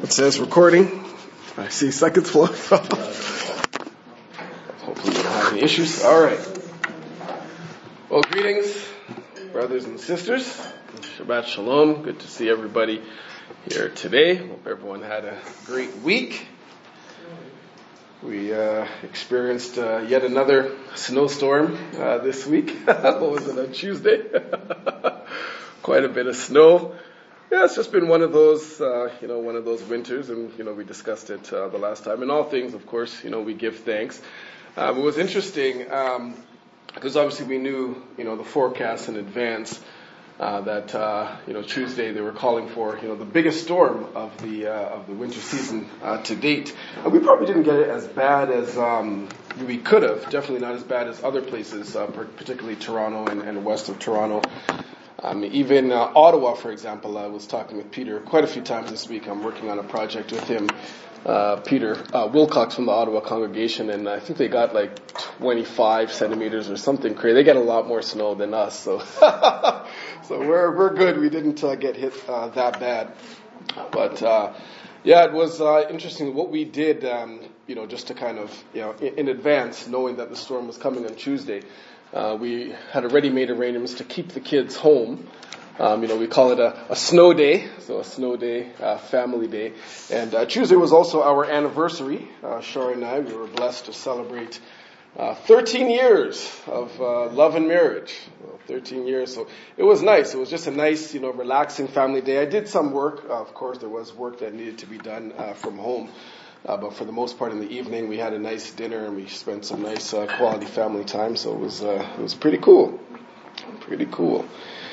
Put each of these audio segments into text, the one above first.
It says recording. I see seconds flow. Hopefully you don't have any issues. All right. Well, greetings, brothers and sisters. Shabbat Shalom. Good to see everybody here today. Hope everyone had a great week. We experienced yet another snowstorm this week. What was it, on Tuesday? Quite a bit of snow. Yeah, it's just been one of those, one of those winters, and, we discussed it the last time. In all things, of course, we give thanks. It was interesting, because obviously we knew, the forecast in advance, that, Tuesday they were calling for, the biggest storm of the winter season to date. And we probably didn't get it as bad as we could have. Definitely not as bad as other places, particularly Toronto and west of Toronto. Even Ottawa, for example, I was talking with Peter quite a few times this week. I'm working on a project with him, Peter Wilcox from the Ottawa congregation, and I think they got like 25 centimeters or something crazy. They get a lot more snow than us, so so we're good. We didn't get hit that bad, but it was interesting what we did. Just to kind of in advance, knowing that the storm was coming on Tuesday. We had already made arrangements to keep the kids home. We call it a snow day, so a snow day, family day. And Tuesday was also our anniversary. Shari and I, we were blessed to celebrate 13 years of love and marriage. 13 years, so it was nice. It was just a nice, relaxing family day. I did some work. Of course, there was work that needed to be done from home. But for the most part in the evening, we had a nice dinner and we spent some nice quality family time. So it was pretty cool. Pretty cool.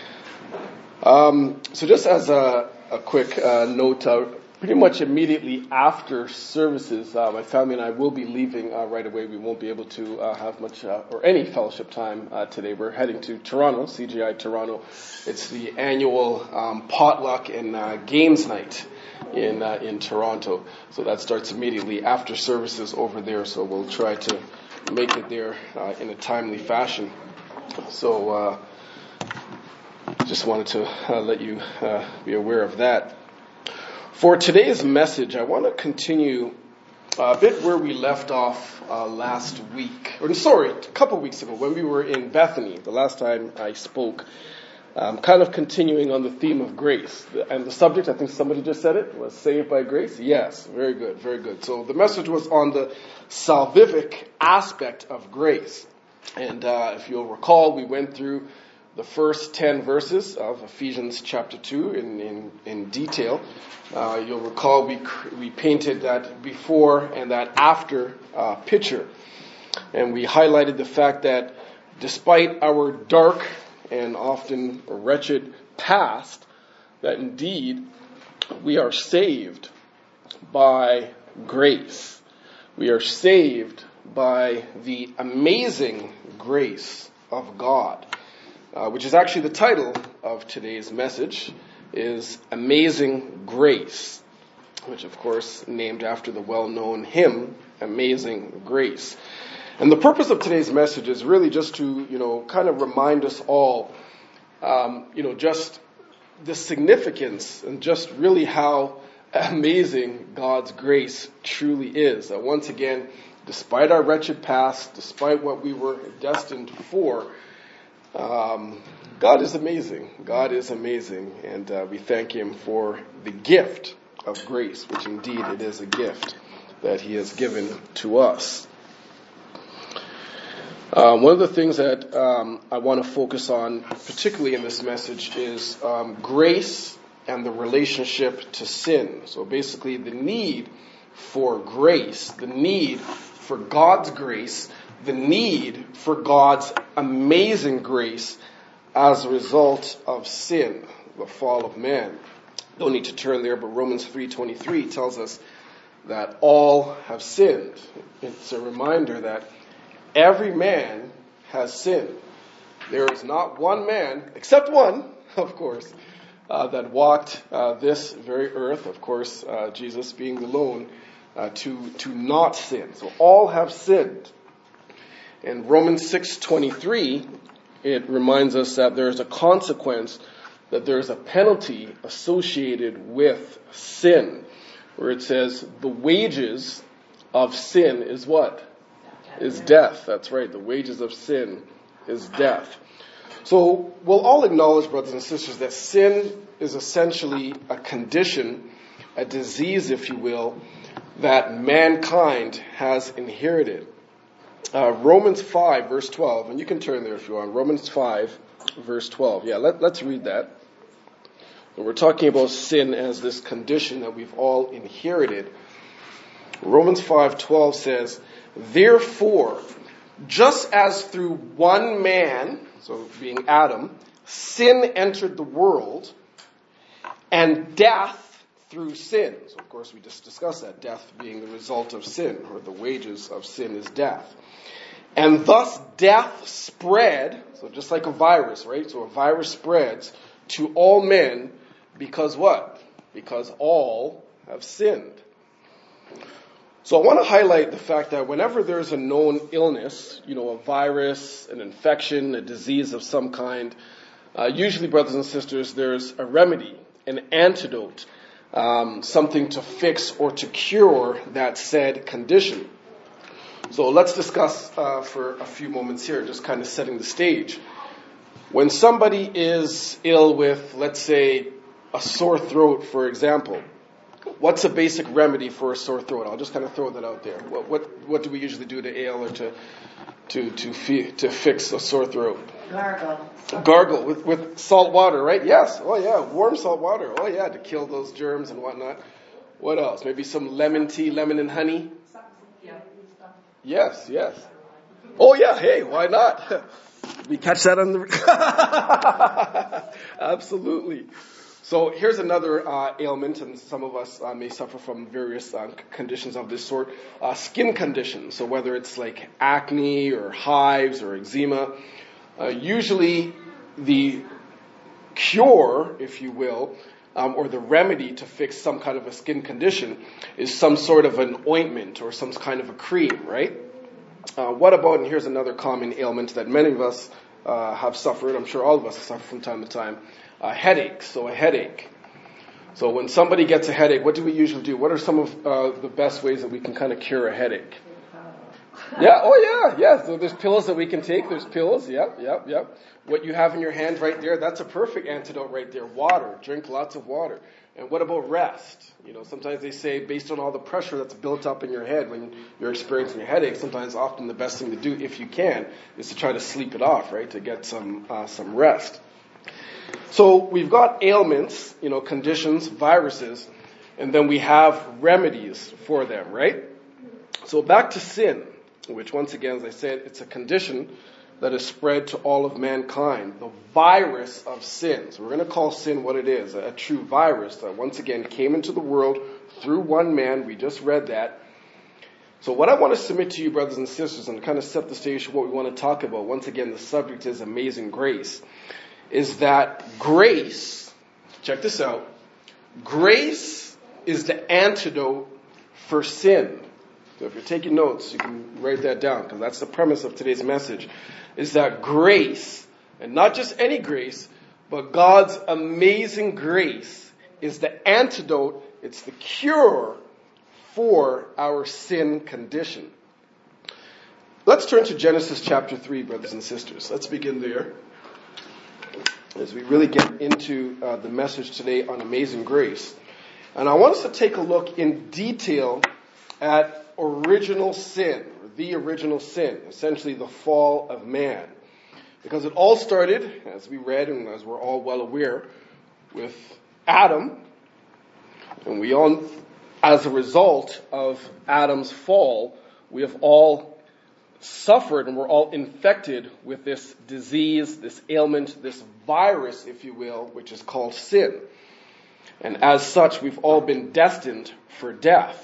So just as a quick note, pretty much immediately after services, my family and I will be leaving right away. We won't be able to have much or any fellowship time today. We're heading to Toronto, CGI Toronto. It's the annual potluck and games night in Toronto. So that starts immediately after services over there. So we'll try to make it there in a timely fashion. So just wanted to let you be aware of that. For today's message, I want to continue a bit where we left off last week. A couple weeks ago when we were in Bethany, the last time I spoke. Kind of continuing on the theme of grace. And the subject, I think somebody just said it, was saved by grace. Yes, very good, very good. So the message was on the salvific aspect of grace. And if you'll recall, we went through the first 10 verses of Ephesians chapter 2 in detail. You'll recall we painted that before and that after picture. And we highlighted the fact that despite our dark and often wretched past, that indeed we are saved by grace. We are saved by the amazing grace of God, which is actually the title of today's message, is Amazing Grace, which of course named after the well-known hymn, Amazing Grace. And the purpose of today's message is really just to, kind of remind us all, just the significance and just really how amazing God's grace truly is. That once again, despite our wretched past, despite what we were destined for, God is amazing. God is amazing. And we thank Him for the gift of grace, which indeed it is a gift that He has given to us. One of the things that I want to focus on, particularly in this message, is grace and the relationship to sin. So basically the need for grace, the need for God's grace, the need for God's amazing grace as a result of sin, the fall of man. Don't need to turn there, but Romans 3:23 tells us that all have sinned. It's a reminder that every man has sinned. There is not one man, except one, of course, that walked this very earth, of course, Jesus being the lone, to not sin. So all have sinned. In Romans 6:23, it reminds us that there is a consequence, that there is a penalty associated with sin. where it says, the wages of sin is what? Is death. That's right. The wages of sin is death. So we'll all acknowledge, brothers and sisters, that sin is essentially a condition, a disease, if you will, that mankind has inherited. Romans 5, verse 12, and you can turn there if you want. Romans 5, verse 12. Yeah, let's read that. We're talking about sin as this condition that we've all inherited. Romans 5:12 says, therefore, just as through one man, so being Adam, sin entered the world, and death through sin. So of course we just discussed that, death being the result of sin, or the wages of sin is death. And thus death spread, so just like a virus, right? So a virus spreads to all men because what? Because all have sinned. So I want to highlight the fact that whenever there's a known illness, a virus, an infection, a disease of some kind, usually, brothers and sisters, there's a remedy, an antidote, something to fix or to cure that said condition. So let's discuss for a few moments here, just kind of setting the stage. When somebody is ill with, let's say, a sore throat, for example, what's a basic remedy for a sore throat? I'll just kind of throw that out there. What do we usually do to ale or to fix a sore throat? Gargle with salt water, right? Yes. Oh yeah, warm salt water. Oh yeah, to kill those germs and whatnot. What else? Maybe some lemon tea, lemon and honey. Yes. Oh yeah. Hey, why not? We catch that on the. Absolutely. So here's another ailment, and some of us may suffer from various conditions of this sort. Skin conditions, so whether it's like acne or hives or eczema, usually the cure, if you will, or the remedy to fix some kind of a skin condition is some sort of an ointment or some kind of a cream, right? What about, and here's another common ailment that many of us have suffered, I'm sure all of us have suffered from time to time, headache. So a headache. So when somebody gets a headache, what do we usually do? What are some of the best ways that we can kind of cure a headache? Yeah, oh yeah. So there's pills that we can take. There's pills, yep. What you have in your hand right there, that's a perfect antidote right there. Water. Drink lots of water. And what about rest? Sometimes they say based on all the pressure that's built up in your head when you're experiencing a headache, sometimes often the best thing to do, if you can, is to try to sleep it off, right? To get some rest. So we've got ailments, conditions, viruses, and then we have remedies for them, right? So back to sin, which once again, as I said, it's a condition that is spread to all of mankind, the virus of sin. So we're going to call sin what it is, a true virus that once again came into the world through one man. We just read that. So what I want to submit to you, brothers and sisters, and kind of set the stage for what we want to talk about, once again, the subject is amazing grace, is that grace, check this out, grace is the antidote for sin. So if you're taking notes, you can write that down, because that's the premise of today's message, is that grace, and not just any grace, but God's amazing grace is the antidote, it's the cure for our sin condition. Let's turn to Genesis chapter 3, brothers and sisters. Let's begin there as we really get into the message today on amazing grace. And I want us to take a look in detail at original sin, or the original sin, essentially the fall of man. Because it all started, as we read and as we're all well aware, with Adam. And we all, as a result of Adam's fall, we have all suffered and we're all infected with this disease, this ailment, this virus, if you will, which is called sin. And as such, we've all been destined for death.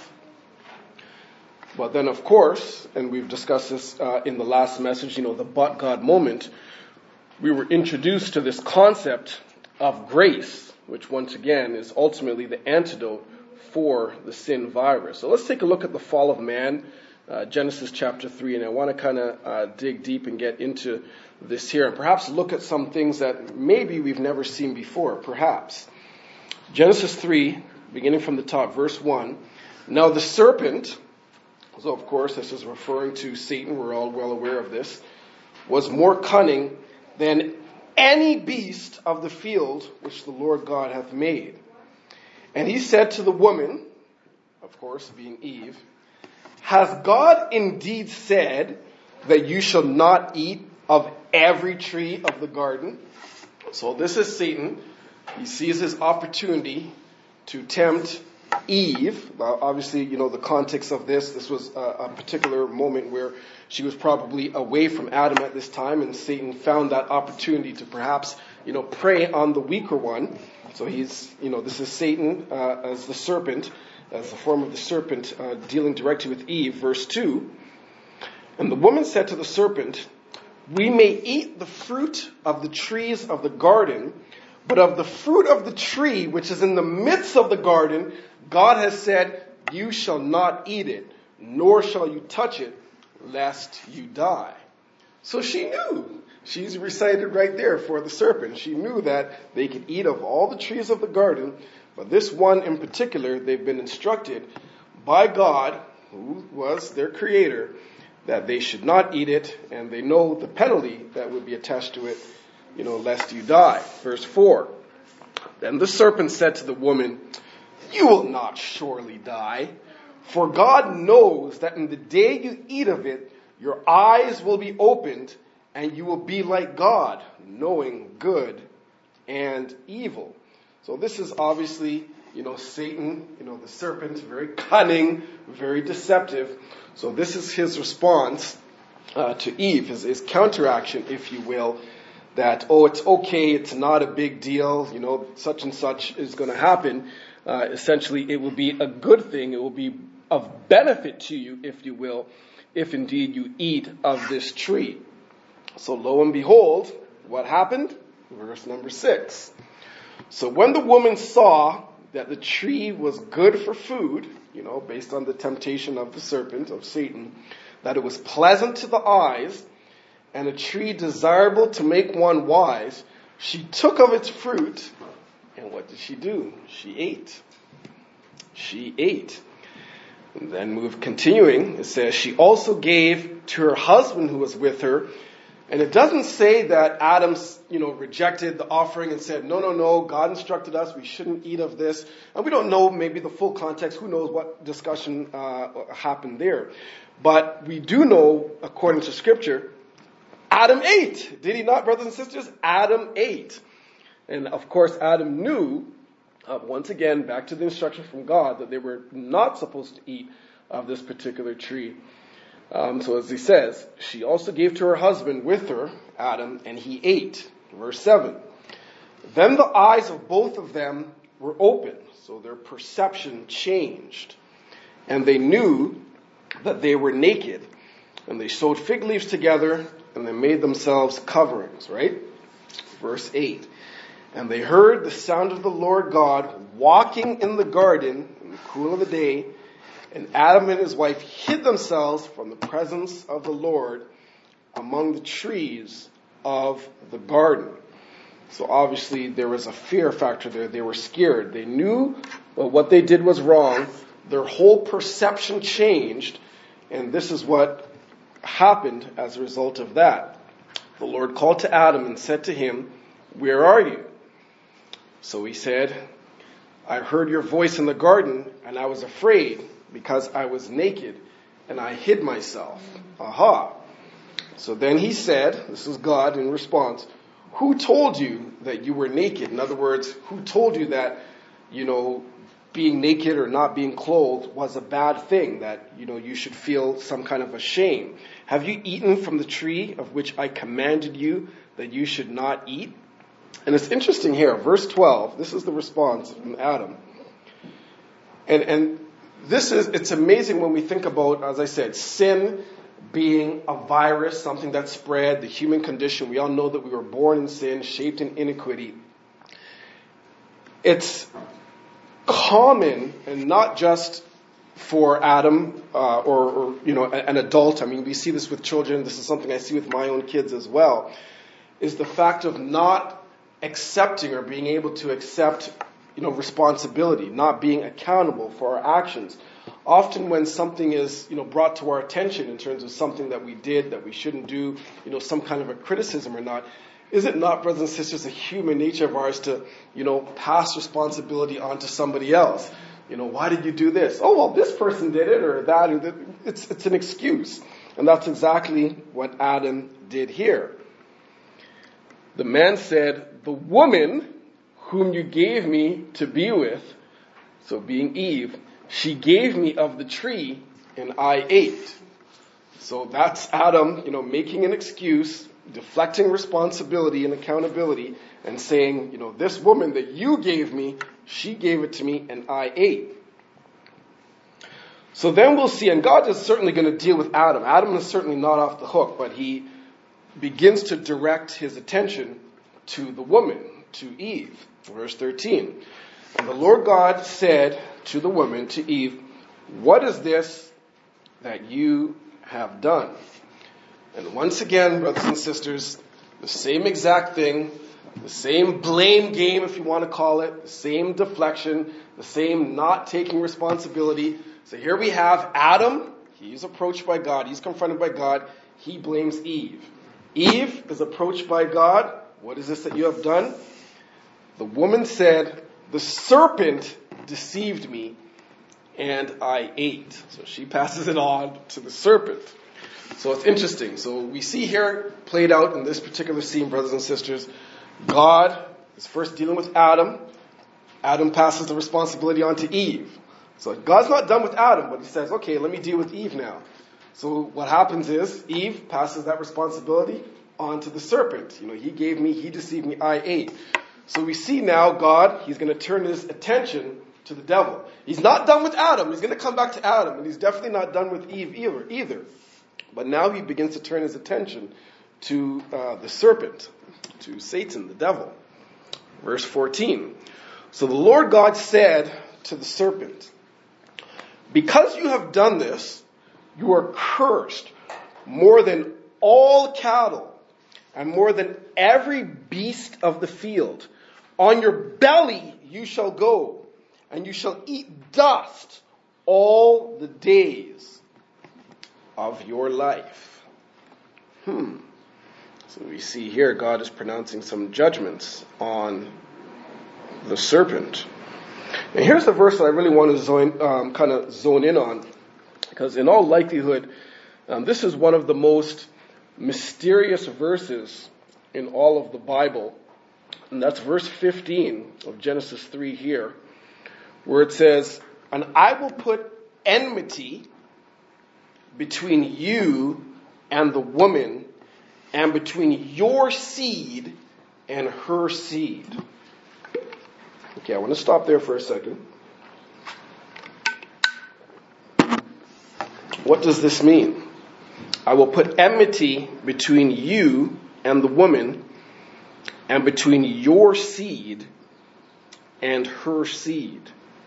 But then, of course, and we've discussed this in the last message, the but God moment, we were introduced to this concept of grace, which once again is ultimately the antidote for the sin virus. So let's take a look at the fall of man, Genesis chapter 3, and I want to kind of dig deep and get into this here, and perhaps look at some things that maybe we've never seen before, perhaps. Genesis 3, beginning from the top, verse 1. Now the serpent, so of course this is referring to Satan, we're all well aware of this, was more cunning than any beast of the field which the Lord God hath made. And he said to the woman, of course being Eve, has God indeed said that you shall not eat of every tree of the garden? So this is Satan. He sees his opportunity to tempt Eve. Well, obviously, the context of this was a particular moment where she was probably away from Adam at this time, and Satan found that opportunity to perhaps, prey on the weaker one. So this is Satan as the serpent, as the form of the serpent, dealing directly with Eve. Verse 2, and the woman said to the serpent, we may eat the fruit of the trees of the garden, but of the fruit of the tree which is in the midst of the garden, God has said, you shall not eat it, nor shall you touch it, lest you die. So she knew. She's recited right there for the serpent. She knew that they could eat of all the trees of the garden, but this one in particular, they've been instructed by God, who was their creator, that they should not eat it, and they know the penalty that would be attached to it, lest you die. Verse 4, then the serpent said to the woman, you will not surely die, for God knows that in the day you eat of it, your eyes will be opened, and you will be like God, knowing good and evil. So this is obviously, Satan, the serpent, very cunning, very deceptive. So this is his response to Eve, his counteraction, if you will, that, it's okay, it's not a big deal, such and such is going to happen. Essentially, it will be a good thing. It will be of benefit to you, if you will, if indeed you eat of this tree. So lo and behold, what happened? Verse number 6. So when the woman saw that the tree was good for food, based on the temptation of the serpent, of Satan, that it was pleasant to the eyes, and a tree desirable to make one wise, she took of its fruit, and what did she do? She ate. She ate. And then continuing, it says, she also gave to her husband who was with her. And it doesn't say that Adam, rejected the offering and said, no, God instructed us, we shouldn't eat of this. And we don't know maybe the full context. Who knows what discussion happened there. But we do know, according to Scripture, Adam ate. Did he not, brothers and sisters? Adam ate. And of course, Adam knew, once again, back to the instruction from God, that they were not supposed to eat of this particular tree. So as he says, she also gave to her husband with her, Adam, and he ate. Verse 7. Then the eyes of both of them were open, so their perception changed. And they knew that they were naked. And they sewed fig leaves together, and they made themselves coverings, right? Verse 8. And they heard the sound of the Lord God walking in the garden in the cool of the day, and Adam and his wife hid themselves from the presence of the Lord among the trees of the garden. So obviously there was a fear factor there. They were scared. They knew what they did was wrong. Their whole perception changed, and this is what happened as a result of that. The Lord called to Adam and said to him, where are you? So he said, I heard your voice in the garden, and I was afraid because I was naked, and I hid myself. Aha. So then he said, this is God in response, who told you that you were naked? In other words, who told you that, being naked or not being clothed was a bad thing, that, you should feel some kind of a shame? Have you eaten from the tree of which I commanded you that you should not eat? And it's interesting here, verse 12, this is the response from Adam. And it's amazing when we think about, as I said, sin being a virus, something that spread, the human condition. We all know that we were born in sin, shaped in iniquity. It's common, and not just for Adam or an adult. I mean, we see this with children. This is something I see with my own kids as well, is the fact of not accepting or being able to accept responsibility, not being accountable for our actions. Often when something is, brought to our attention in terms of something that we did that we shouldn't do, some kind of a criticism or not, is it not, brothers and sisters, a human nature of ours to, pass responsibility on to somebody else? Why did you do this? Oh, well, this person did it or that. It's an excuse. And that's exactly what Adam did here. The man said, the woman whom you gave me to be with, so being Eve, she gave me of the tree and I ate. So that's Adam, making an excuse, deflecting responsibility and accountability and saying, this woman that you gave me, she gave it to me and I ate. So then we'll see, and God is certainly going to deal with Adam. Adam is certainly not off the hook, but he begins to direct his attention to the woman, to Eve. Verse 13. And the Lord God said to the woman, to Eve, what is this that you have done? And once again, brothers and sisters, the same exact thing, the same blame game, if you want to call it, the same deflection, the same not taking responsibility. So here we have Adam. He's approached by God. He's confronted by God. He blames Eve. Eve is approached by God. What is this that you have done? The woman said, the serpent deceived me and I ate. So she passes it on to the serpent. So it's interesting. So we see here played out in this particular scene, brothers and sisters, God is first dealing with Adam. Adam passes the responsibility on to Eve. So God's not done with Adam, but he says, okay, let me deal with Eve now. So what happens is Eve passes that responsibility on to the serpent. He gave me, he deceived me, I ate. So we see now God, he's going to turn his attention to the devil. He's not done with Adam. He's going to come back to Adam. And he's definitely not done with Eve either. But now he begins to turn his attention to the serpent, to Satan, the devil. Verse 14. So the Lord God said to the serpent, because you have done this, you are cursed more than all cattle and more than every beast of the field. On your belly you shall go, and you shall eat dust all the days of your life. So we see here God is pronouncing some judgments on the serpent. And here's the verse that I really want to zone in on, because in all likelihood, this is one of the most mysterious verses in all of the Bible. And that's verse 15 of Genesis 3 here, where it says, and I will put enmity between you and the woman, and between your seed and her seed. Okay, I want to stop there for a second. What does this mean? I will put enmity between you and the woman, and between your seed and her seed.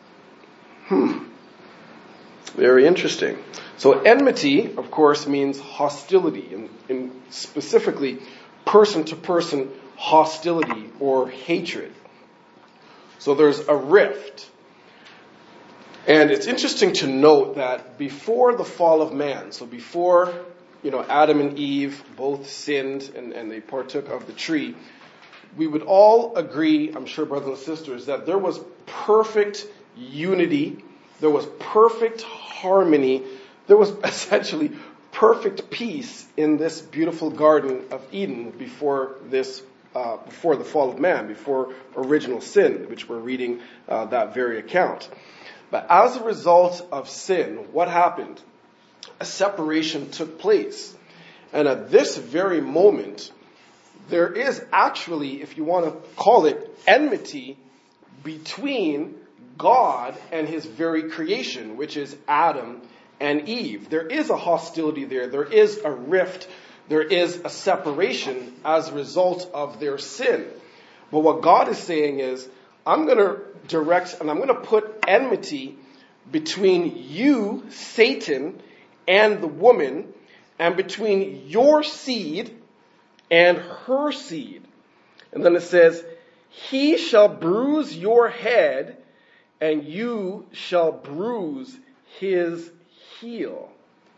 Very interesting. So enmity, of course, means hostility, and specifically person-to-person hostility or hatred. So there's a rift. And it's interesting to note that before the fall of man, so before, Adam and Eve both sinned and they partook of the tree, we would all agree, I'm sure brothers and sisters, that there was perfect unity, there was perfect harmony, there was essentially perfect peace in this beautiful Garden of Eden before the fall of man, before original sin, which we're reading that very account. But as a result of sin, what happened? A separation took place. And at this very moment, there is actually, if you want to call it, enmity between God and his very creation, which is Adam and Eve. There is a hostility there. There is a rift. There is a separation as a result of their sin. But what God is saying is, I'm going to direct and I'm going to put enmity between you, Satan, and the woman, and between your seed and her seed. And then it says, He shall bruise your head, and you shall bruise his heel.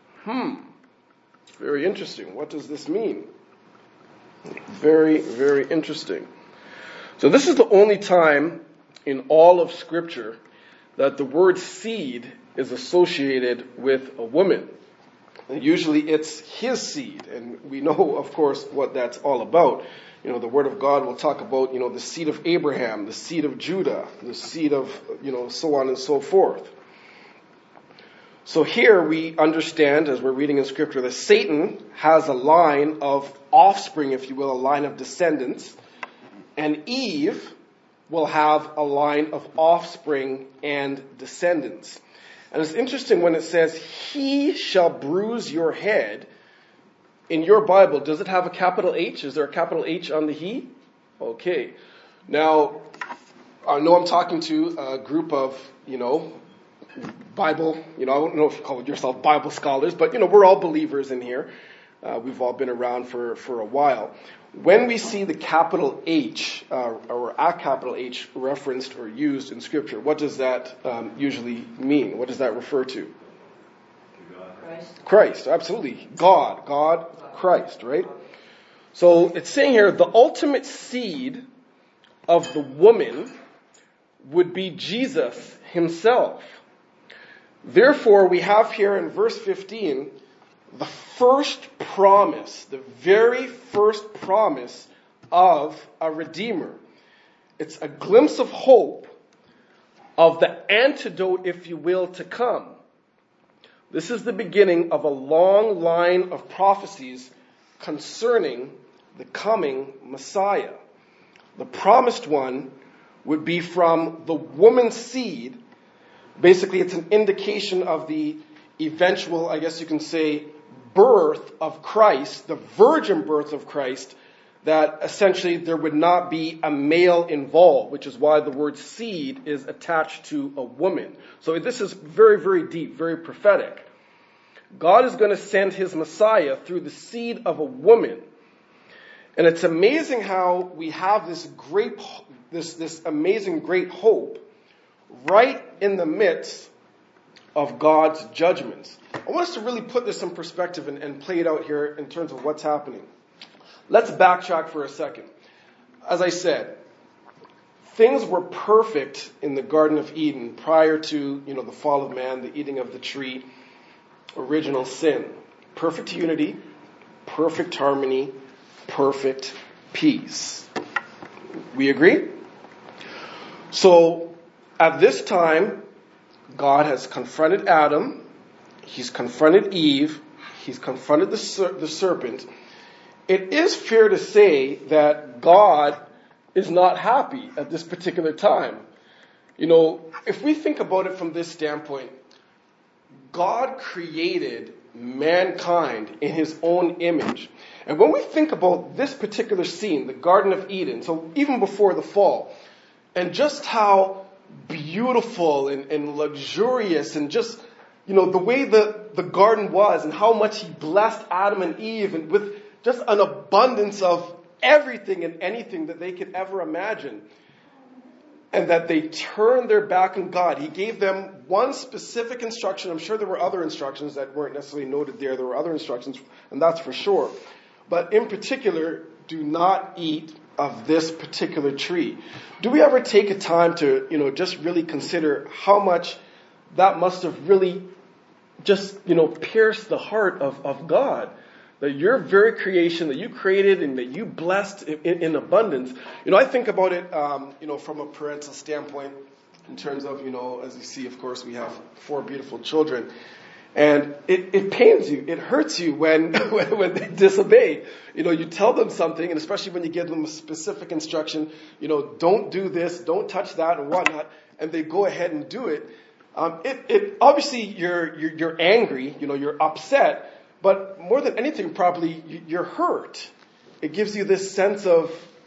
Very interesting. What does this mean? Very, very interesting. So this is the only time in all of Scripture that the word seed is associated with a woman. And usually it's his seed, and we know, of course, what that's all about. The Word of God will talk about, the seed of Abraham, the seed of Judah, the seed of, so on and so forth. So here we understand, as we're reading in Scripture, that Satan has a line of offspring, if you will, a line of descendants, and Eve will have a line of offspring and descendants. And it's interesting when it says, he shall bruise your head. In your Bible, does it have a capital H? Is there a capital H on the he? Okay. Now, I know I'm talking to a group of, Bible, I don't know if you call yourself Bible scholars, but, we're all believers in here. We've all been around for a while. When we see the capital H, or a capital H referenced or used in Scripture, what does that usually mean? What does that refer to? Christ, absolutely. God, Christ, right? So it's saying here, the ultimate seed of the woman would be Jesus himself. Therefore, we have here in verse 15, the first promise, the very first promise of a Redeemer. It's a glimpse of hope of the antidote, if you will, to come. This is the beginning of a long line of prophecies concerning the coming Messiah. The promised one would be from the woman's seed. Basically, it's an indication of the eventual, I guess you can say, birth of Christ, the virgin birth of Christ, that essentially there would not be a male involved, which is why the word seed is attached to a woman. So this is very, very deep, very prophetic. God is going to send his Messiah through the seed of a woman. And it's amazing how we have this amazing great hope right in the midst of God's judgments. I want us to really put this in perspective and play it out here in terms of what's happening. Let's backtrack for a second. As I said, things were perfect in the Garden of Eden prior to, the fall of man, the eating of the tree, original sin. Perfect unity, perfect harmony, perfect peace. We agree? So, at this time, God has confronted Adam, he's confronted Eve, he's confronted the serpent. It is fair to say that God is not happy at this particular time. If we think about it from this standpoint, God created mankind in his own image. And when we think about this particular scene, the Garden of Eden, so even before the fall, and just how beautiful and luxurious and just, the way the garden was and how much he blessed Adam and Eve and with just an abundance of everything and anything that they could ever imagine. And that they turned their back on God. He gave them one specific instruction. I'm sure there were other instructions that weren't necessarily noted there. There were other instructions, and that's for sure. But in particular, do not eat of this particular tree. Do we ever take a time to, just really consider how much that must have really just, pierced the heart of God? That your very creation that you created and that you blessed in abundance. I think about it, from a parental standpoint in terms of, as you see, of course, we have 4 beautiful children. And it pains you. It hurts you when they disobey. You tell them something, and especially when you give them a specific instruction, don't do this, don't touch that and whatnot, and they go ahead and do it. It obviously you're angry, you're upset. But more than anything, probably, you're hurt. It gives you this sense of,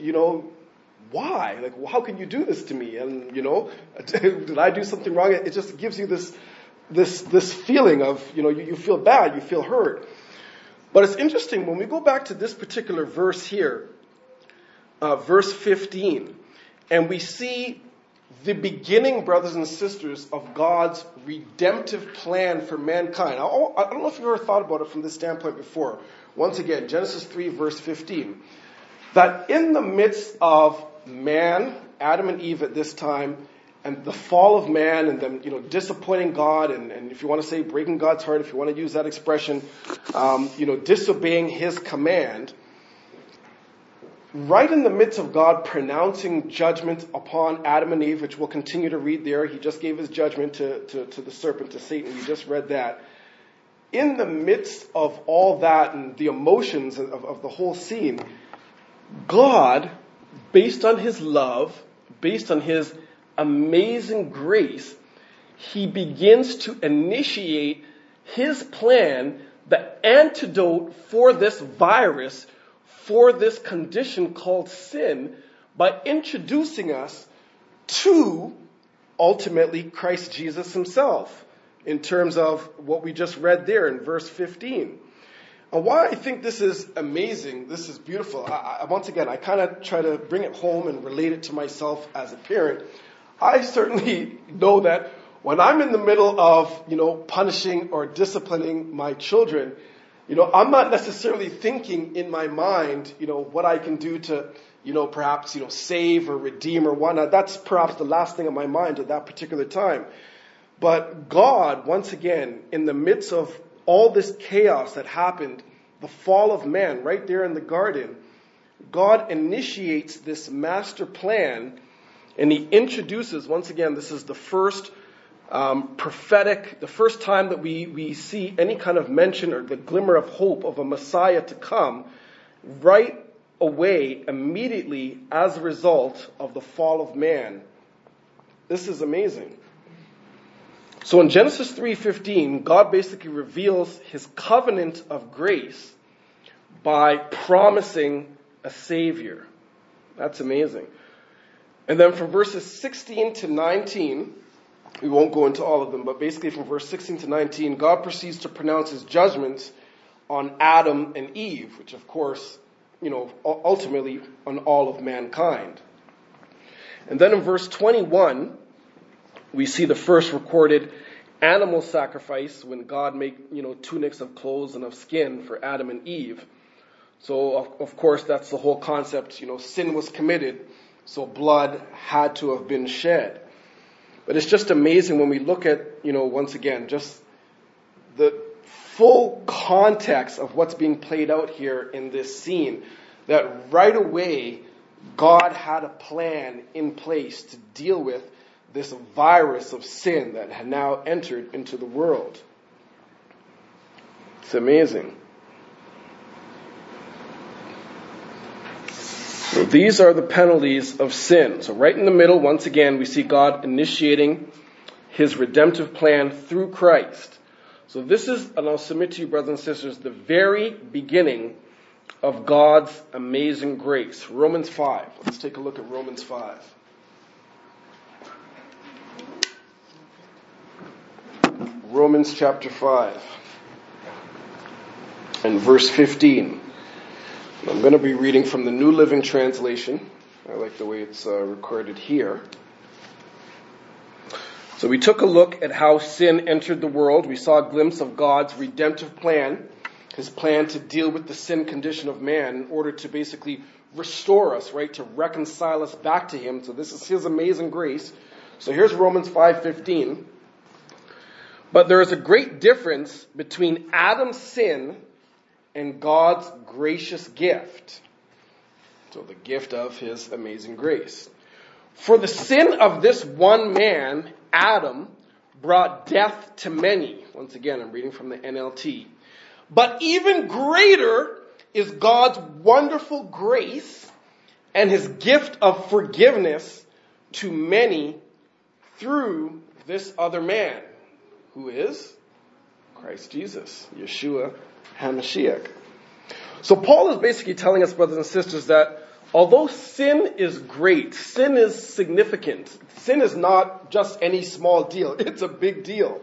why? Like, how can you do this to me? And, did I do something wrong? It just gives you this feeling of, you feel bad, you feel hurt. But it's interesting, when we go back to this particular verse here, verse 15, And we see the beginning, brothers and sisters, of God's redemptive plan for mankind. I don't know if you've ever thought about it from this standpoint before. Once again, Genesis 3, verse 15. That in the midst of man, Adam and Eve at this time, and the fall of man, and them, disappointing God, and if you want to say breaking God's heart, if you want to use that expression, disobeying His command, right in the midst of God pronouncing judgment upon Adam and Eve, which we'll continue to read there. He just gave His judgment to the serpent, to Satan. We just read that. In the midst of all that and the emotions of the whole scene, God, based on His love, based on His amazing grace, He begins to initiate His plan, the antidote for this virus, for this condition called sin, by introducing us to, ultimately, Christ Jesus Himself, in terms of what we just read there in verse 15. And why I think this is amazing, this is beautiful, once again, I kind of try to bring it home and relate it to myself as a parent. I certainly know that when I'm in the middle of, punishing or disciplining my children, I'm not necessarily thinking in my mind, what I can do to, perhaps, save or redeem or whatnot. That's perhaps the last thing on my mind at that particular time. But God, once again, in the midst of all this chaos that happened, the fall of man right there in the garden, God initiates this master plan, and He introduces, once again, this is the first prophetic, the first time that we see any kind of mention or the glimmer of hope of a Messiah to come, right away, immediately, as a result of the fall of man. This is amazing. So in Genesis 3:15, God basically reveals His covenant of grace by promising a Savior. That's amazing. And then from verses 16 to 19, we won't go into all of them, but basically from verse 16 to 19, God proceeds to pronounce His judgments on Adam and Eve, which of course, ultimately on all of mankind. And then in verse 21, we see the first recorded animal sacrifice when God made, tunics of clothes and of skin for Adam and Eve. So, of course, that's the whole concept. Sin was committed, so blood had to have been shed. But it's just amazing when we look at, once again, just the full context of what's being played out here in this scene, that right away God had a plan in place to deal with this virus of sin that had now entered into the world. It's amazing. So these are the penalties of sin. So right in the middle, once again, we see God initiating His redemptive plan through Christ. So this is, and I'll submit to you, brothers and sisters, the very beginning of God's amazing grace. Romans 5. Let's take a look at Romans 5. Romans chapter 5 and verse 15. I'm going to be reading from the New Living Translation. I like the way it's recorded here. So we took a look at how sin entered the world. We saw a glimpse of God's redemptive plan, His plan to deal with the sin condition of man in order to basically restore us, right, to reconcile us back to Him. So this is His amazing grace. So here's Romans 5:15. But there is a great difference between Adam's sin and God's gracious gift. So the gift of His amazing grace. For the sin of this one man, Adam, brought death to many. Once again, I'm reading from the NLT. But even greater is God's wonderful grace and His gift of forgiveness to many through this other man, who is Christ Jesus, Yeshua HaMashiach. So Paul is basically telling us, brothers and sisters, that although sin is great, sin is significant, sin is not just any small deal, it's a big deal.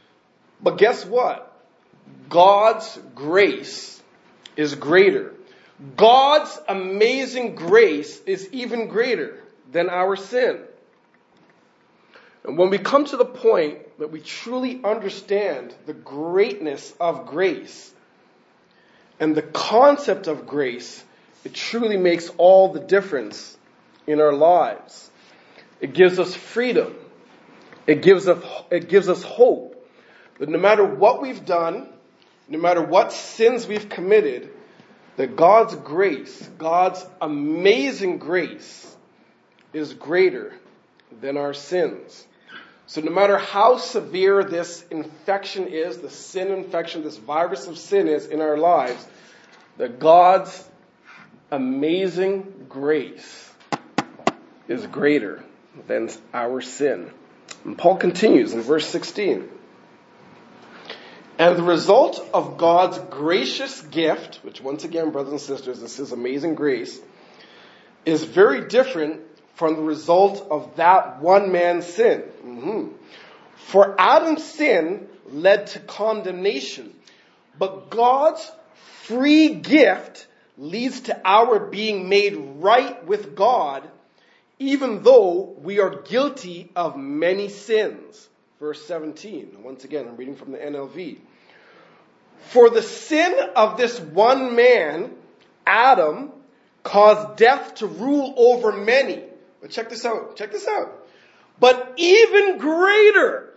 But guess what? God's grace is greater. God's amazing grace is even greater than our sin. And when we come to the point that we truly understand the greatness of grace and the concept of grace, it truly makes all the difference in our lives. It gives us freedom. It gives us hope that no matter what we've done, no matter what sins we've committed, that God's grace, God's amazing grace, is greater than our sins. So no matter how severe this infection is, the sin infection, this virus of sin is in our lives, that God's amazing grace is greater than our sin. And Paul continues in verse 16. And the result of God's gracious gift, which once again, brothers and sisters, this is amazing grace, is very different from the result of that one man's sin. For Adam's sin led to condemnation, but God's free gift leads to our being made right with God, even though we are guilty of many sins. Verse 17. Once again, I'm reading from the NLV. For the sin of this one man, Adam, caused death to rule over many. But check this out. But even greater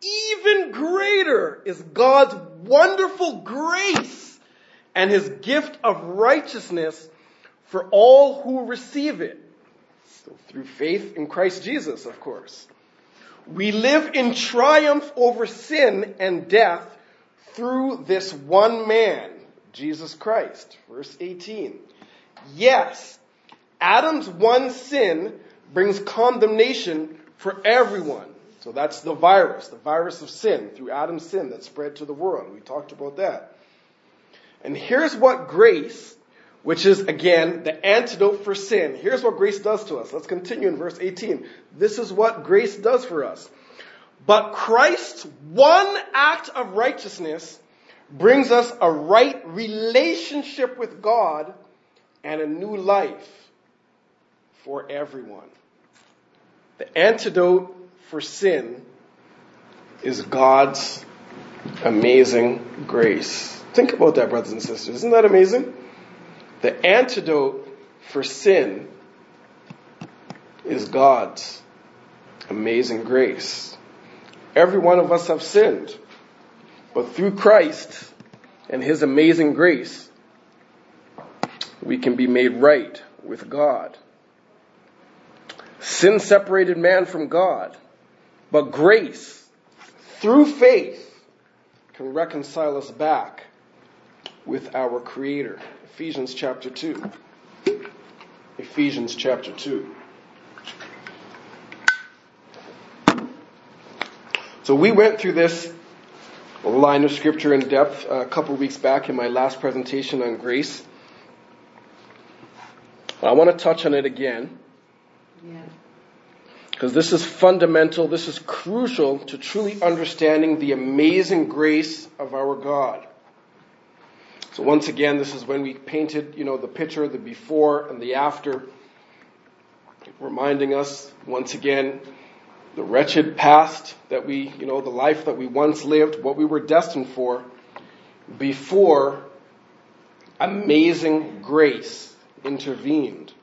is God's wonderful grace and his gift of righteousness for all who receive it. So through faith in Christ Jesus, of course. We live in triumph over sin and death through this one man, Jesus Christ. Verse 18. Yes, Adam's one sin brings condemnation for everyone. So that's the virus of sin, through Adam's sin that spread to the world. We talked about that. And here's what grace, which is, again, the antidote for sin. Here's what grace does to us. Let's continue in verse 18. This is what grace does for us. But Christ's one act of righteousness brings us a right relationship with God and a new life for everyone. The antidote for sin is God's amazing grace. Think about that, brothers and sisters. Isn't that amazing? The antidote for sin is God's amazing grace. Every one of us have sinned, but through Christ and his amazing grace, we can be made right with God. Sin separated man from God, but grace, through faith, can reconcile us back with our Creator. Ephesians chapter 2. Ephesians chapter 2. So we went through this line of scripture in depth a couple weeks back in my last presentation on grace. I want to touch on it again. Because this is fundamental, this is crucial to truly understanding the amazing grace of our God. So once again, this is when we painted, the picture, the before and the after, reminding us, once again, the wretched past that we, the life that we once lived, what we were destined for, before amazing grace intervened.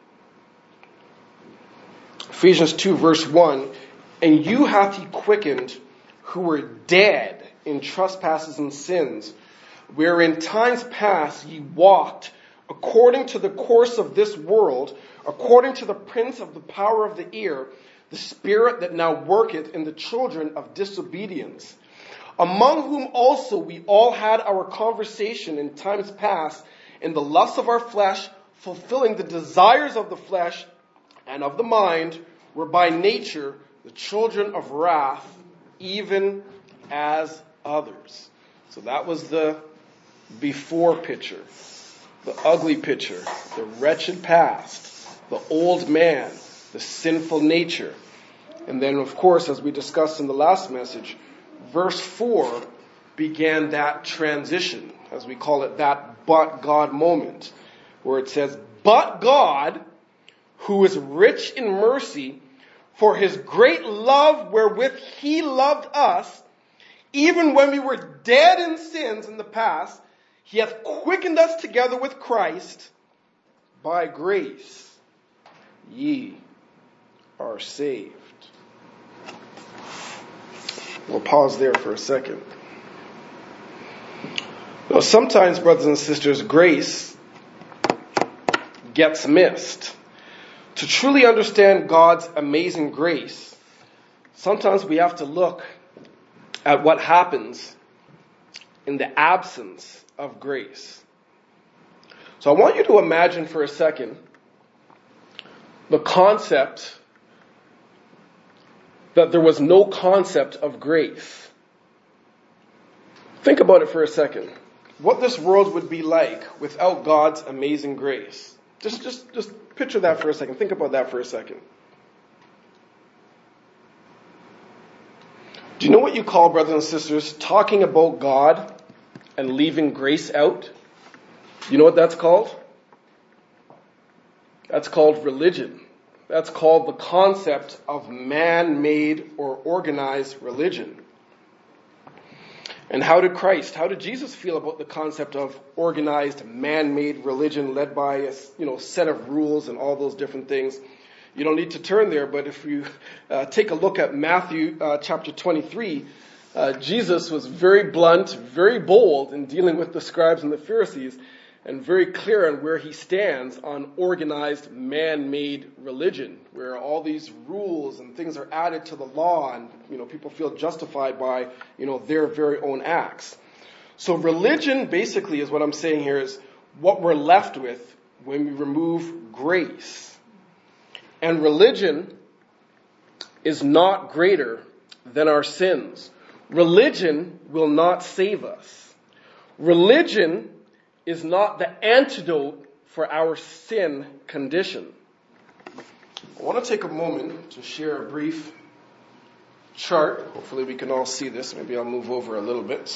Ephesians 2 verse 1, and you hath he quickened who were dead in trespasses and sins, where in times past ye walked according to the course of this world, according to the prince of the power of the air, the spirit that now worketh in the children of disobedience, among whom also we all had our conversation in times past in the lusts of our flesh, fulfilling the desires of the flesh and of the mind, were by nature the children of wrath, even as others. So that was the before picture, the ugly picture, the wretched past, the old man, the sinful nature. And then, of course, as we discussed in the last message, verse 4 began that transition, as we call it, that but God moment, where it says, "But God, who is rich in mercy, for his great love wherewith he loved us, even when we were dead in sins in the past, he hath quickened us together with Christ. By grace ye are saved." We'll pause there for a second. Now, sometimes, brothers and sisters, grace gets missed. To truly understand God's amazing grace, sometimes we have to look at what happens in the absence of grace. So I want you to imagine for a second the concept that there was no concept of grace. Think about it for a second. What this world would be like without God's amazing grace. Just picture that for a second. Think about that for a second. Do you know what you call, brothers and sisters, talking about God and leaving grace out? You know what that's called? That's called religion. That's called the concept of man-made or organized religion. And how did Jesus feel about the concept of organized, man-made religion led by a set of rules and all those different things? You don't need to turn there, but if you take a look at Matthew chapter 23, Jesus was very blunt, very bold in dealing with the scribes and the Pharisees, and very clear on where he stands on organized, man-made religion, where all these rules and things are added to the law, and people feel justified by their very own acts. So religion, basically, is what I'm saying here, is what we're left with when we remove grace. And religion is not greater than our sins. Religion will not save us. Religion is not the antidote for our sin condition. I want to take a moment to share a brief chart. Hopefully we can all see this. Maybe I'll move over a little bit.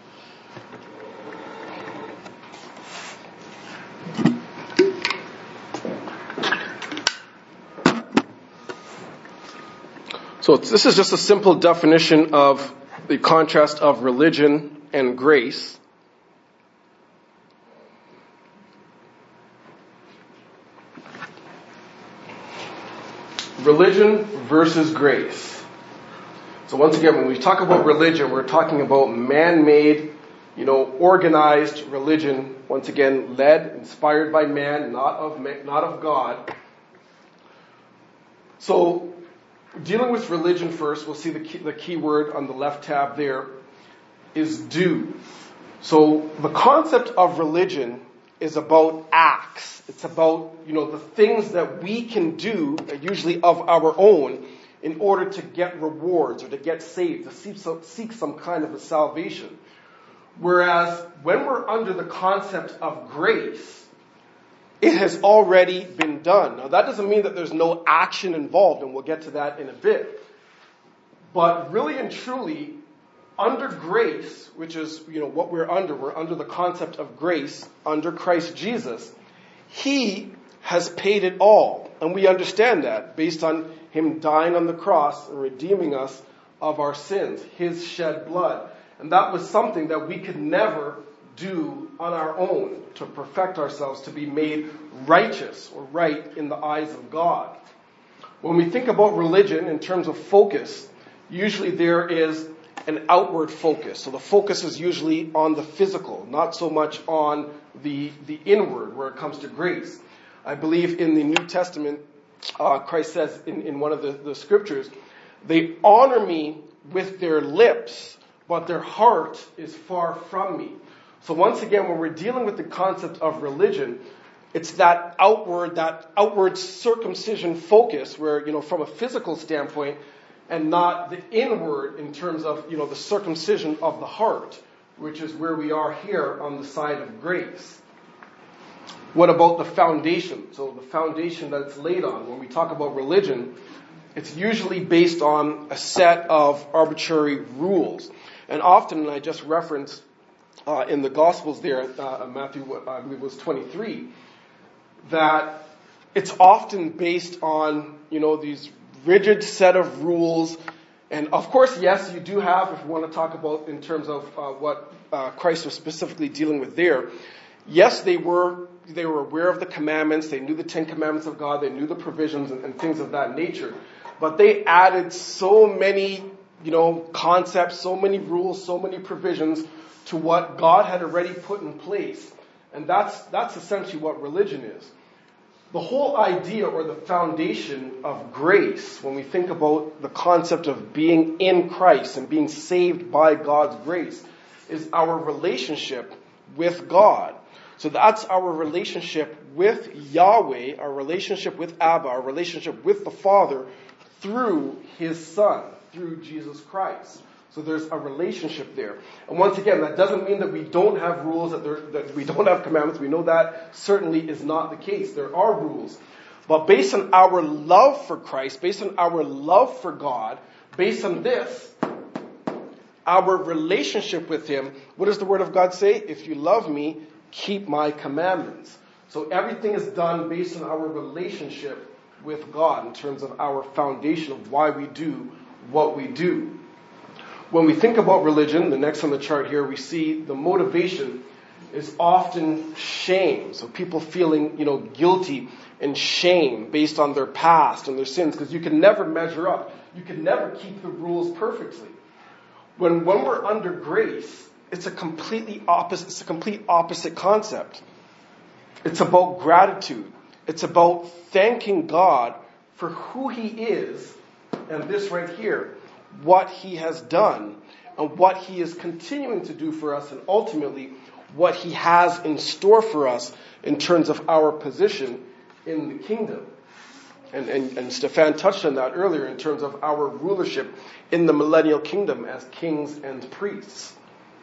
So this is just a simple definition of the contrast of religion and grace. Religion versus grace. So once again, when we talk about religion, we're talking about man-made, organized religion. Once again, led, inspired by man, not of God. So, dealing with religion first, we'll see the key word on the left tab there is do. So the concept of religion is about acts. It's about, the things that we can do, usually of our own, in order to get rewards or to get saved, to seek some kind of a salvation. Whereas when we're under the concept of grace, it has already been done. Now that doesn't mean that there's no action involved, and we'll get to that in a bit. But really and truly, under grace, which is, what we're under the concept of grace, under Christ Jesus, He has paid it all. And we understand that based on Him dying on the cross and redeeming us of our sins, His shed blood. And that was something that we could never do on our own to perfect ourselves, to be made righteous or right in the eyes of God. When we think about religion in terms of focus, usually there is an outward focus. So the focus is usually on the physical, not so much on the inward where it comes to grace. I believe in the New Testament, Christ says in one of the scriptures, they honor me with their lips, but their heart is far from me. So once again, when we're dealing with the concept of religion, it's that outward circumcision focus where, from a physical standpoint, and not the inward in terms of, the circumcision of the heart, which is where we are here on the side of grace. What about the foundation? So the foundation that it's laid on. When we talk about religion, it's usually based on a set of arbitrary rules. And often, I just referenced in the Gospels there, Matthew, I believe it was 23, that it's often based on, these rigid set of rules. And of course, yes, you do have, if we want to talk about in terms of what Christ was specifically dealing with there, yes, they were aware of the commandments, they knew the 10 Commandments of God, they knew the provisions and things of that nature. But they added so many, concepts, so many rules, so many provisions to what God had already put in place. And that's essentially what religion is. The whole idea or the foundation of grace, when we think about the concept of being in Christ and being saved by God's grace, is our relationship with God. So that's our relationship with Yahweh, our relationship with Abba, our relationship with the Father through His Son, through Jesus Christ. So there's a relationship there. And once again, that doesn't mean that we don't have rules, that we don't have commandments. We know that certainly is not the case. There are rules. But based on our love for Christ, based on our love for God, based on this, our relationship with Him, what does the Word of God say? If you love me, keep my commandments. So everything is done based on our relationship with God in terms of our foundation of why we do what we do. When we think about religion, the next on the chart here, we see the motivation is often shame. So people feeling, guilty and shame based on their past and their sins, because you can never measure up. You can never keep the rules perfectly. When we're under grace, it's a complete opposite concept. It's about gratitude. It's about thanking God for who He is, and this right here, what He has done and what He is continuing to do for us, and ultimately what He has in store for us in terms of our position in the kingdom. And Stefan touched on that earlier in terms of our rulership in the millennial kingdom as kings and priests.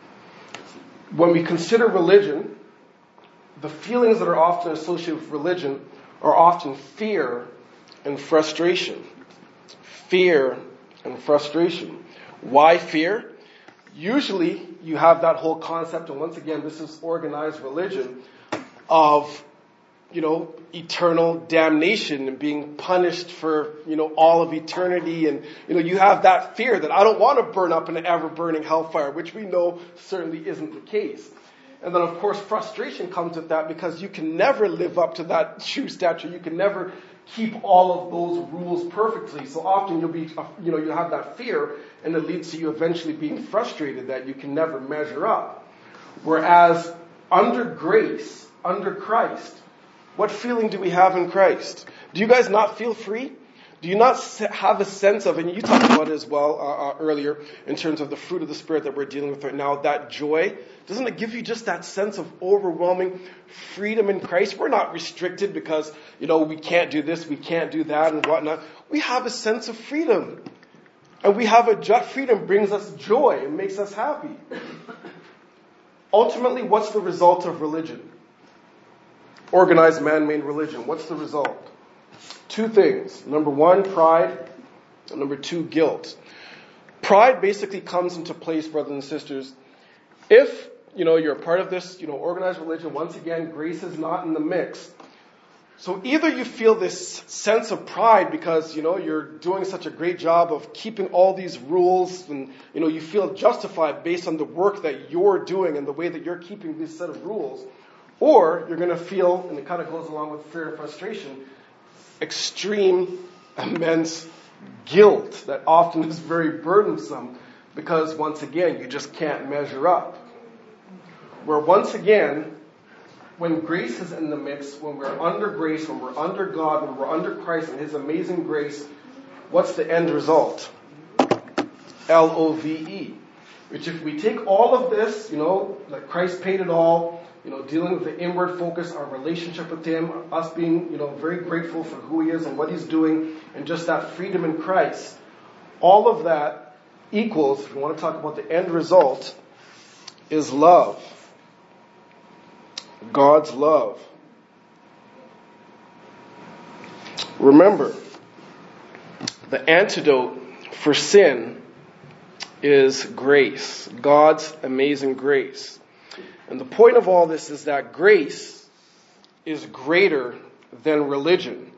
When we consider religion, the feelings that are often associated with religion are often fear and frustration. Fear and frustration. Why fear? Usually you have that whole concept, and once again, this is organized religion, of, eternal damnation and being punished for, all of eternity. And, you have that fear that I don't want to burn up in an ever-burning hellfire, which we know certainly isn't the case. And then, of course, frustration comes with that because you can never live up to that true stature. You can never keep all of those rules perfectly. So often you'll have that fear, and it leads to you eventually being frustrated that you can never measure up. Whereas under grace, under Christ, what feeling do we have in Christ? Do you guys not feel free? Do you not have a sense of, and you talked about it as well earlier, in terms of the fruit of the Spirit that we're dealing with right now, that joy? Doesn't it give you just that sense of overwhelming freedom in Christ? We're not restricted because, we can't do this, we can't do that, and whatnot. We have a sense of freedom. And we have freedom brings us joy and makes us happy. Ultimately, what's the result of religion? Organized man-made religion. What's the result? Two things. Number one, pride. And number two, guilt. Pride basically comes into place, brothers and sisters, if, you're a part of this, organized religion. Once again, grace is not in the mix. So either you feel this sense of pride because, you're doing such a great job of keeping all these rules and, you feel justified based on the work that you're doing and the way that you're keeping this set of rules. Or you're going to feel, and it kind of goes along with fear and frustration, extreme, immense guilt that often is very burdensome because, once again, you just can't measure up. Where, once again, when grace is in the mix, when we're under grace, when we're under God, when we're under Christ and His amazing grace, what's the end result? Love. Which if we take all of this, like Christ paid it all, dealing with the inward focus, our relationship with Him, us being, very grateful for who He is and what He's doing, and just that freedom in Christ, all of that equals, if we want to talk about the end result, is love. God's love. Remember, the antidote for sin is grace. God's amazing grace. And the point of all this is that grace is greater than religion.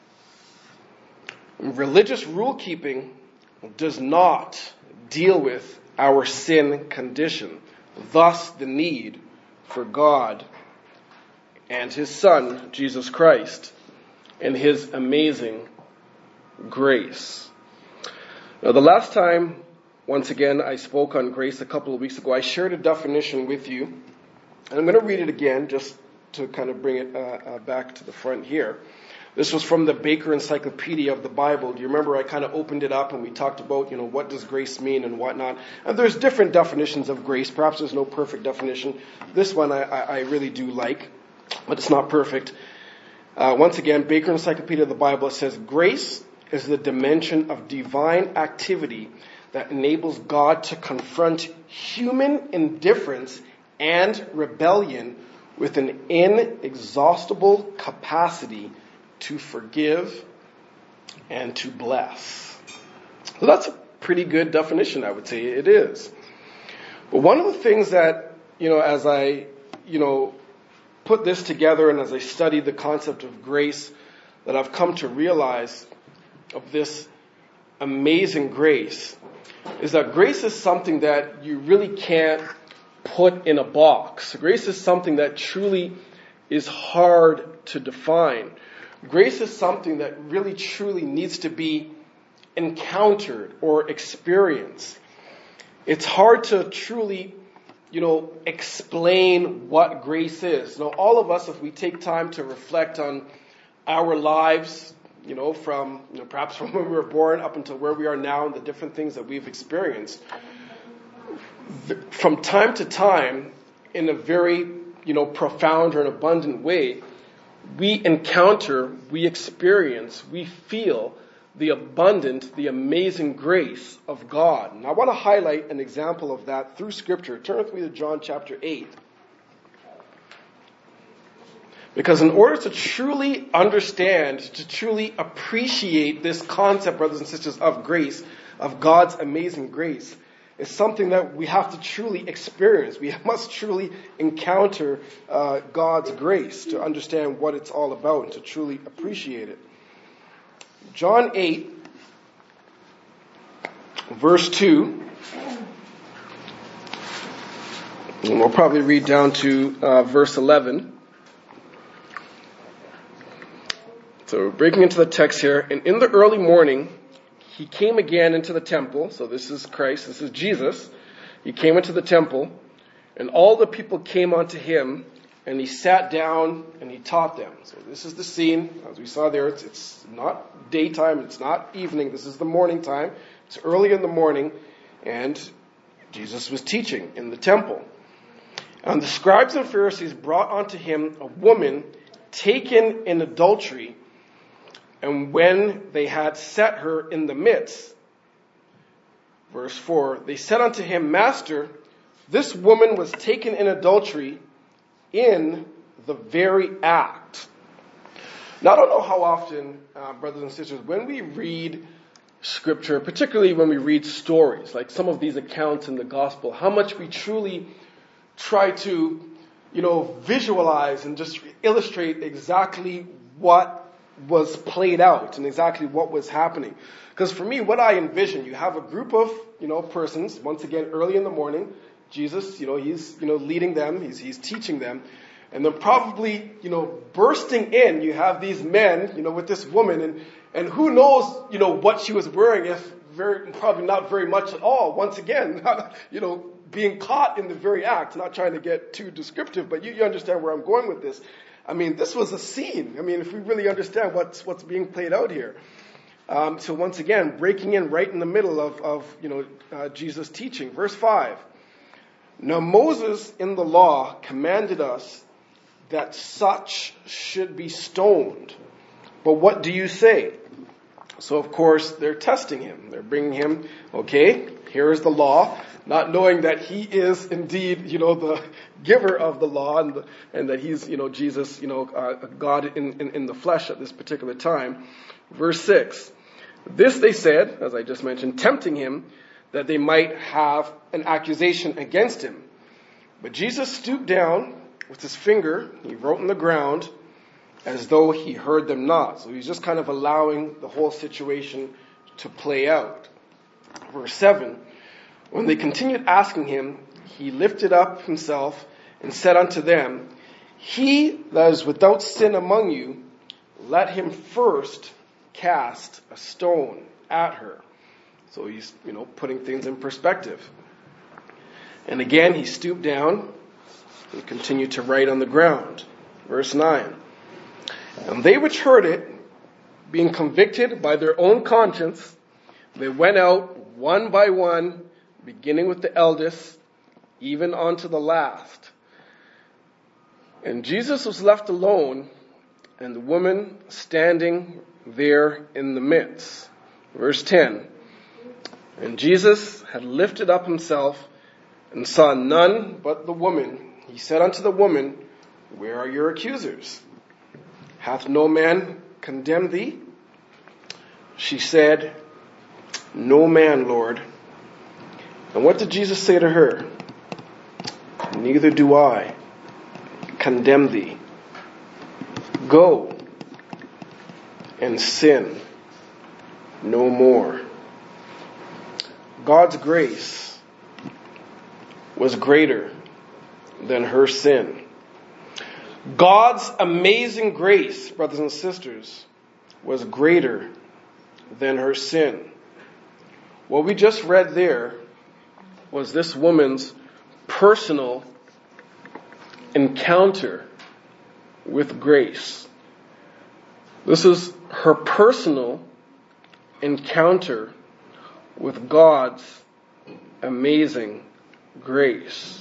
Religious rule-keeping does not deal with our sin condition, thus the need for God and His Son, Jesus Christ, and His amazing grace. Now, the last time, once again, I spoke on grace a couple of weeks ago, I shared a definition with you, and I'm going to read it again just to kind of bring it back to the front here. This was from the Baker Encyclopedia of the Bible. Do you remember I kind of opened it up and we talked about, what does grace mean and whatnot? And there's different definitions of grace. Perhaps there's no perfect definition. This one I really do like, but it's not perfect. Once again, Baker Encyclopedia of the Bible, it says, grace is the dimension of divine activity that enables God to confront human indifference and rebellion with an inexhaustible capacity to forgive and to bless. So that's a pretty good definition, I would say it is. But one of the things that, as I, put this together and as I studied the concept of grace, that I've come to realize of this amazing grace is that grace is something that you really can't put in a box. Grace is something that truly is hard to define. Grace is something that really truly needs to be encountered or experienced. It's hard to truly, explain what grace is. Now, all of us, if we take time to reflect on our lives, from perhaps from when we were born up until where we are now and the different things that we've experienced, from time to time, in a very, profound or an abundant way, we encounter, we experience, we feel the abundant, the amazing grace of God. And I want to highlight an example of that through Scripture. Turn with me to John chapter 8. Because in order to truly understand, to truly appreciate this concept, brothers and sisters, of grace, of God's amazing grace, is something that we have to truly experience. We must truly encounter God's grace to understand what it's all about and to truly appreciate it. John 8, verse 2. And we'll probably read down to verse 11. So breaking into the text here. And in the early morning, He came again into the temple. So this is Christ, this is Jesus. He came into the temple, and all the people came unto Him, and He sat down and He taught them. So this is the scene, as we saw there. It's not daytime, it's not evening. This is the morning time. It's early in the morning, and Jesus was teaching in the temple. And the scribes and Pharisees brought unto Him a woman taken in adultery. And when they had set her in the midst, verse 4, they said unto Him, Master, this woman was taken in adultery in the very act. Now, I don't know how often, brothers and sisters, when we read Scripture, particularly when we read stories, like some of these accounts in the Gospel, how much we truly try to, visualize and just illustrate exactly what was played out and exactly what was happening. Because for me, what I envision, you have a group of, persons, once again, early in the morning. Jesus, He's, leading them, He's teaching them. And then probably, bursting in, you have these men, with this woman, and who knows, what she was wearing, probably not very much at all. Once again, being caught in the very act, not trying to get too descriptive, but you understand where I'm going with this. I mean, this was a scene. I mean, if we really understand what's being played out here. So once again, breaking in right in the middle of Jesus' teaching. Verse 5. Now Moses in the law commanded us that such should be stoned. But what do you say? So of course, they're testing Him. They're bringing Him, okay, here is the law. Not knowing that He is indeed, the giver of the law and that He's, Jesus, God in the flesh at this particular time. Verse 6. This they said, as I just mentioned, tempting Him that they might have an accusation against Him. But Jesus stooped down with His finger, He wrote in the ground, as though he heard them not. So he's just kind of allowing the whole situation to play out. Verse 7, when they continued asking him, he lifted up himself and said unto them, he that is without sin among you, let him first cast a stone at her. So he's, putting things in perspective. And again, he stooped down and continued to write on the ground. Verse 9. And they which heard it, being convicted by their own conscience, they went out one by one, beginning with the eldest, even unto the last. And Jesus was left alone, and the woman standing there in the midst. Verse 10. And Jesus had lifted up himself, and saw none but the woman. He said unto the woman, where are your accusers? Hath no man condemned thee? She said, no man, Lord. And what did Jesus say to her? Neither do I condemn thee. Go and sin no more. God's grace was greater than her sin. God's amazing grace, brothers and sisters, was greater than her sin. What we just read there was this woman's personal encounter with grace. This is her personal encounter with God's amazing grace.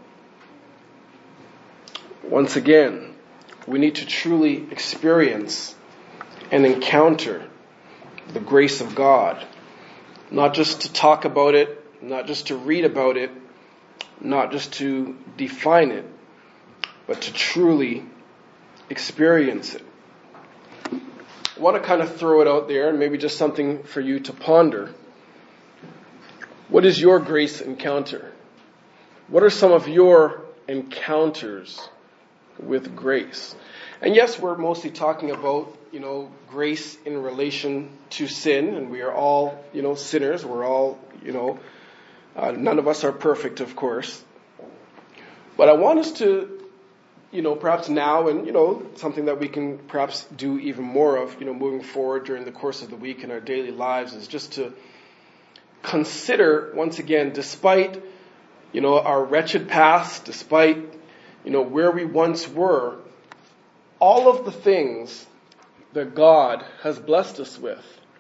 Once again, we need to truly experience and encounter the grace of God. Not just to talk about it, not just to read about it, not just to define it, but to truly experience it. I want to kind of throw it out there, and maybe just something for you to ponder. What is your grace encounter? What are some of your encounters with grace? And yes, we're mostly talking about, grace in relation to sin, and we are all, sinners. We're all, none of us are perfect, of course. But I want us to, perhaps now, and, something that we can perhaps do even more of, moving forward during the course of the week in our daily lives, is just to consider, once again, despite, our wretched past, despite, where we once were, all of the things that God has blessed us with.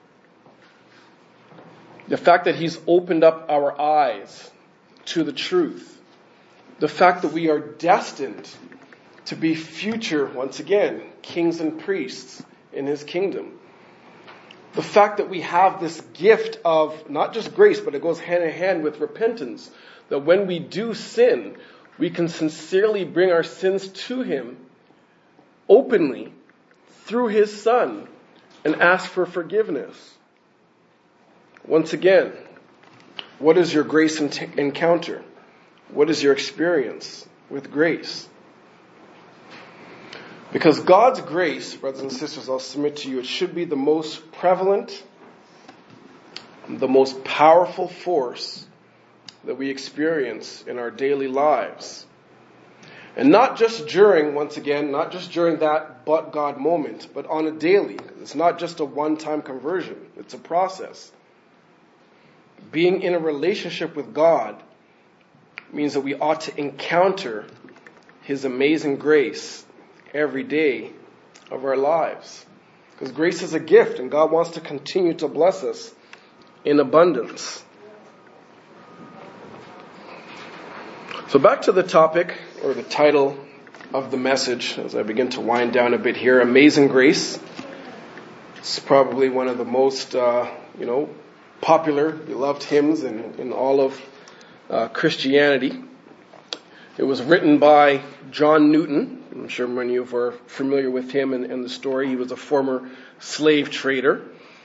The fact that He's opened up our eyes to the truth. The fact that we are destined to be future, once again, kings and priests in His kingdom. The fact that we have this gift of not just grace, but it goes hand in hand with repentance. That when we do sin, we can sincerely bring our sins to Him openly through His Son and ask for forgiveness. Once again, what is your grace encounter? What is your experience with grace? Because God's grace, brothers and sisters, I'll submit to you, it should be the most prevalent, the most powerful force that we experience in our daily lives. And not just during, once again, not just during that but God moment, but on a daily. It's not just a one-time conversion. It's a process. Being in a relationship with God means that we ought to encounter His amazing grace every day of our lives. Because grace is a gift, and God wants to continue to bless us in abundance. So back to the topic, or the title of the message, as I begin to wind down a bit here, Amazing Grace. It's probably one of the most, popular, beloved hymns in all of Christianity. It was written by John Newton. I'm sure many of you are familiar with him and the story. He was a former slave trader.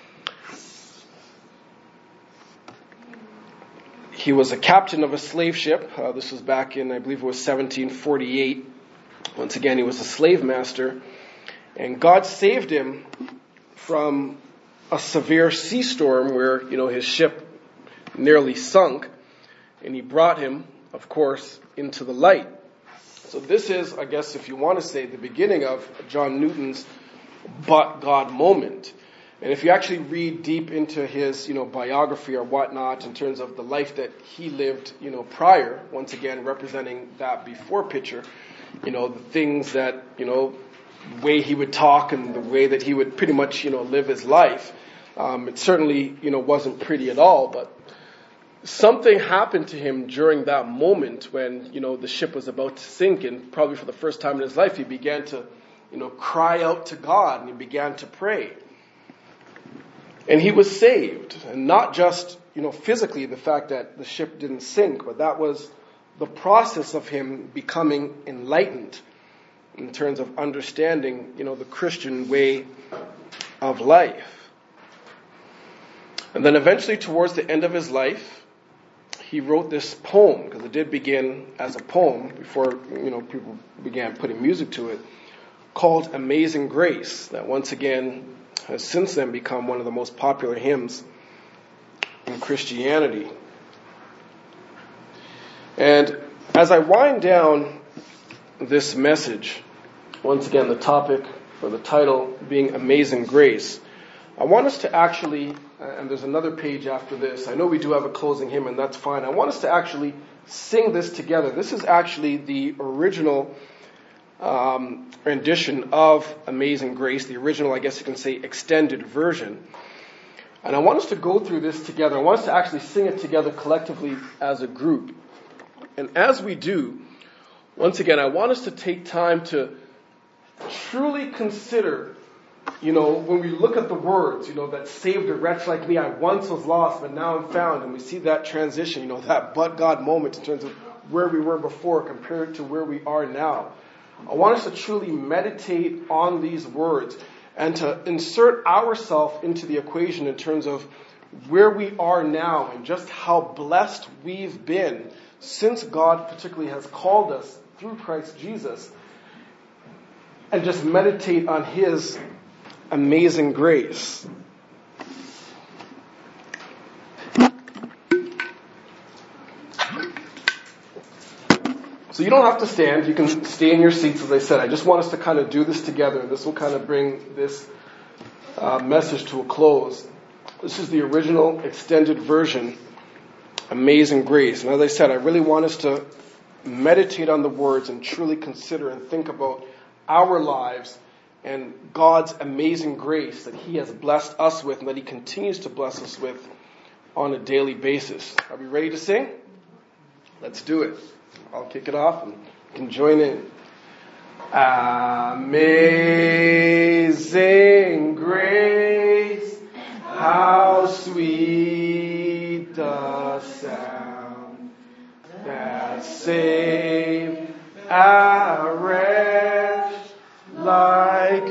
He was a captain of a slave ship. This was back in, I believe it was 1748. Once again, he was a slave master. And God saved him from a severe sea storm where, his ship nearly sunk. And he brought him, of course, into the light. So this is, I guess, if you want to say, the beginning of John Newton's but God moment. And if you actually read deep into his, biography or whatnot in terms of the life that he lived, prior, once again representing that before picture, the things that, the way he would talk and the way that he would pretty much, live his life, it certainly, wasn't pretty at all. But something happened to him during that moment when, the ship was about to sink, and probably for the first time in his life, he began to, cry out to God, and he began to pray. And he was saved. And not just, physically, the fact that the ship didn't sink, but that was the process of him becoming enlightened in terms of understanding, the Christian way of life. And then eventually, towards the end of his life, he wrote this poem, because it did begin as a poem before, people began putting music to it, called Amazing Grace, that once again has since then become one of the most popular hymns in Christianity. And as I wind down this message, once again the topic or the title being Amazing Grace, I want us to actually, and there's another page after this, I know we do have a closing hymn and that's fine, I want us to actually sing this together. This is actually the original rendition of Amazing Grace, the original, I guess you can say, extended version. And I want us to go through this together. I want us to actually sing it together collectively as a group. And as we do, once again, I want us to take time to truly consider, when we look at the words, that saved a wretch like me, I once was lost, but now I'm found. And we see that transition, that but God moment in terms of where we were before compared to where we are now. I want us to truly meditate on these words and to insert ourselves into the equation in terms of where we are now and just how blessed we've been since God particularly has called us through Christ Jesus, and just meditate on His amazing grace. So you don't have to stand. You can stay in your seats, as I said. I just want us to kind of do this together. This will kind of bring this message to a close. This is the original extended version, Amazing Grace. And as I said, I really want us to meditate on the words and truly consider and think about our lives and God's amazing grace that He has blessed us with and that He continues to bless us with on a daily basis. Are we ready to sing? Let's do it. I'll kick it off and you can join in. Amazing grace, how sweet the sound that saved a wretch like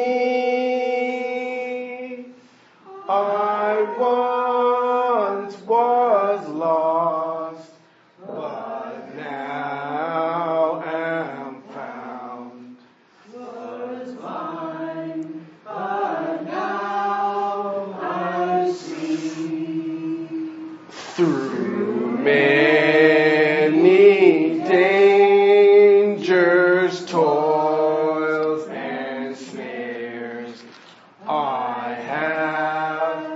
me. I once was lost, but now am found. Was blind, but now I see. Through many dangers, toils, and snares, I have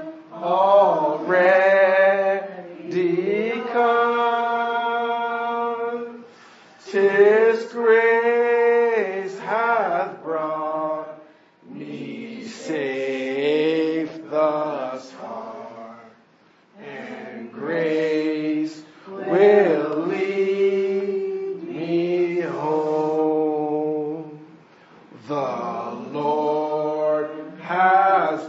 already come. 'Tis grace hath brought me safe thus far, and grace will lead me home. The Lord has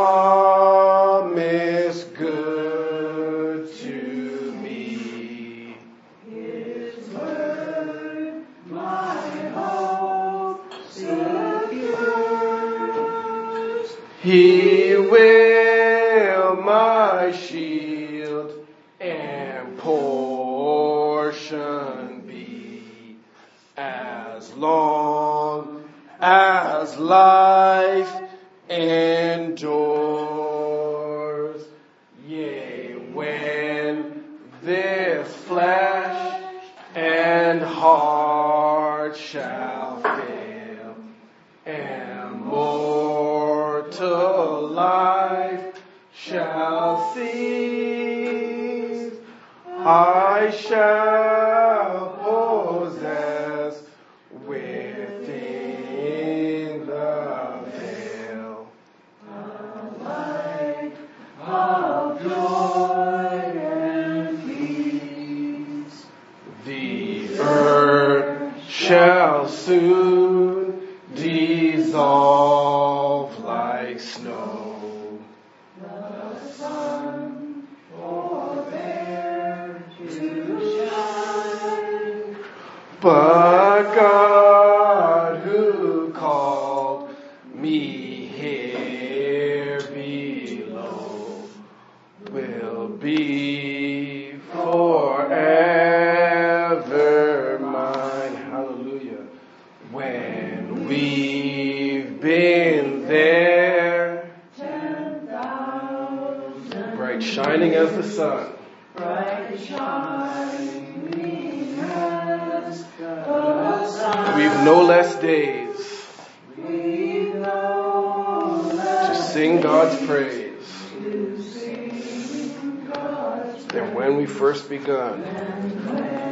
promised good to me. His word my hope secures. He will my shield and portion be, as long as life endures. Yea, when this flesh and heart shall fail, and mortal life shall cease, I shall possess within the veil a light of joy and peace. The earth shall soon dissolve like snow. The sun forbear to shine, but God who called me here below will be forever mine. Hallelujah. When we've been there, 10,000 bright shining as the sun, bright shining as the sun, we've no less days to sing God's praise than when we first begun.